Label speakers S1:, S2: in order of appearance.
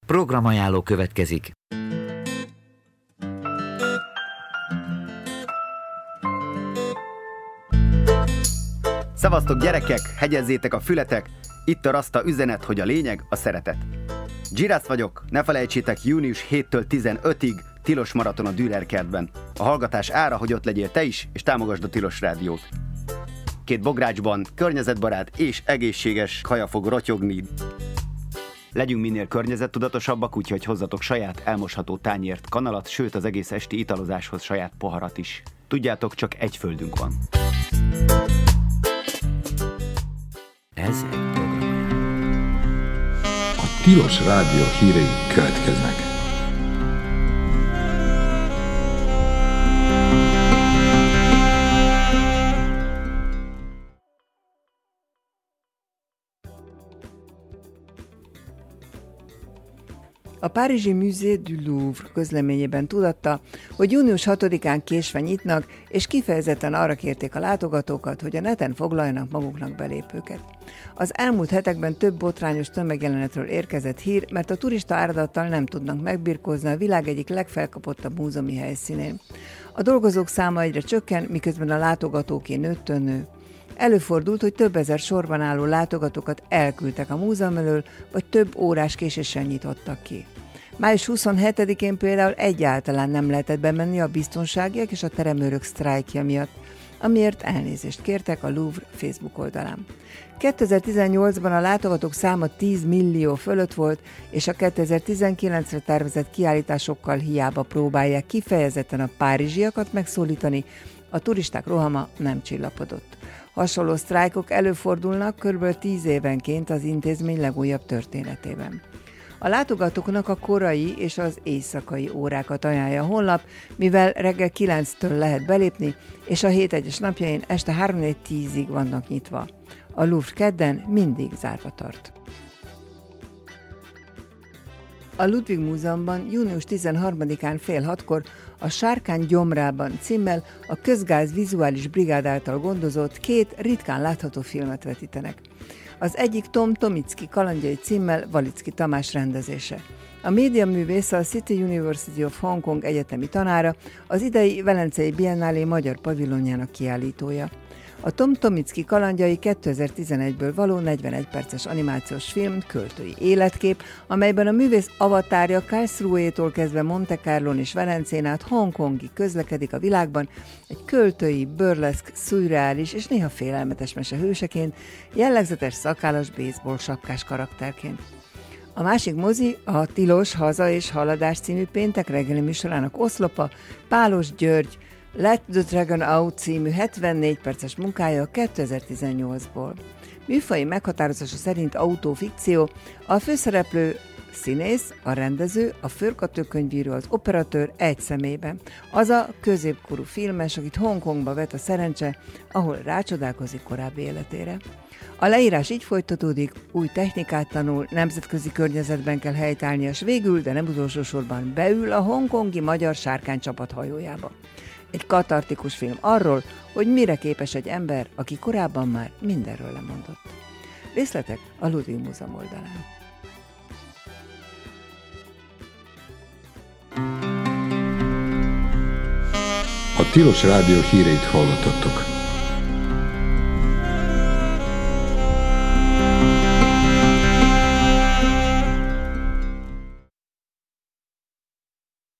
S1: Programajánló következik.
S2: Szevasztok gyerekek, hegyezzétek a fületek, itt a Rasta üzenet, hogy a lényeg a szeretet. Girasz vagyok, ne felejtsétek, június 7-től 15-ig tilos maraton a Dürer kertben. A hallgatás ára, hogy ott legyél te is, és támogasd a Tilos Rádiót. 2 bográcsban környezetbarát és egészséges kaja fog rotyogni. Legyünk minél környezettudatosabbak, úgyhogy hozzatok saját elmosható tányért, kanalat, sőt az egész esti italozáshoz saját poharat is. Tudjátok, csak egy földünk van.
S1: Ez egy programajánló.
S3: A Tilos Rádió hírei következnek.
S4: A párizsi Musée du Louvre közleményében tudatta, hogy június 6-án késve nyitnak, és kifejezetten arra kérték a látogatókat, hogy a neten foglaljanak maguknak belépőket. Az elmúlt hetekben több botrányos tömegjelenetről érkezett hír, mert a turista áradattal nem tudnak megbirkózni a világ egyik legfelkapottabb múzeumi helyszínén. A dolgozók száma egyre csökken, miközben a látogatóké nőttől nő. Előfordult, hogy több ezer sorban álló látogatókat elküldtek a múzeum elől, vagy több órás késéssel nyitottak ki. Május 27-én például egyáltalán nem lehetett bemenni a biztonságiak és a teremőrök sztrájkja miatt, amiért elnézést kértek a Louvre Facebook oldalán. 2018-ban a látogatók száma 10 millió fölött volt, és a 2019-re tervezett kiállításokkal hiába próbálják kifejezetten a párizsiakat megszólítani, a turisták rohama nem csillapodott. Hasonló sztrájkok előfordulnak kb. 10 évenként az intézmény legújabb történetében. A látogatóknak a korai és az éjszakai órákat ajánlja a honlap, mivel reggel 9-től lehet belépni, és a hét egyes napjain este 3-4-10-ig vannak nyitva. A Louvre kedden mindig zárva tart. A Ludwig Múzeumban június 13-án fél 6-kor a Sárkány gyomrában címmel a Közgáz Vizuális Brigád által gondozott 2 ritkán látható filmet vetítenek. Az egyik Tom Tomicki kalandjai címmel Valicki Tamás rendezése. A médiaművész a City University of Hong Kong egyetemi tanára, az idei Velencei Biennálé magyar pavilonjának kiállítója. A Tom Tomicki kalandjai 2011-ből való 41 perces animációs film, költői életkép, amelyben a művész avatárja Karlsruhétól kezdve Monte Carlón és Velencén át Hongkongig közlekedik a világban, egy költői, burleszk, szürreális és néha félelmetes mese hőseként, jellegzetes szakállas baseball sapkás karakterként. A másik mozi a Tilos Haza és Haladás című péntek reggeli műsorának oszlopa, Pálos György Let the Dragon Out című 74 perces munkája 2018-ból. Műfaji meghatározása szerint autofikció, a főszereplő színész, a rendező, a forgatókönyvíró, az operatőr egy személyben. Az a középkorú filmes, akit Hongkongba vet a szerencse, ahol rácsodálkozik korábbi életére. A leírás így folytatódik, új technikát tanul, nemzetközi környezetben kell helytállnia, s végül, de nem utolsó sorban beül a hongkongi magyar sárkánycsapat hajójába. Egy katartikus film arról, hogy mire képes egy ember, aki korábban már mindenről lemondott. Részletek a Ludwig Múzeum oldalán.
S3: A Tilos Rádió híreit hallottatok.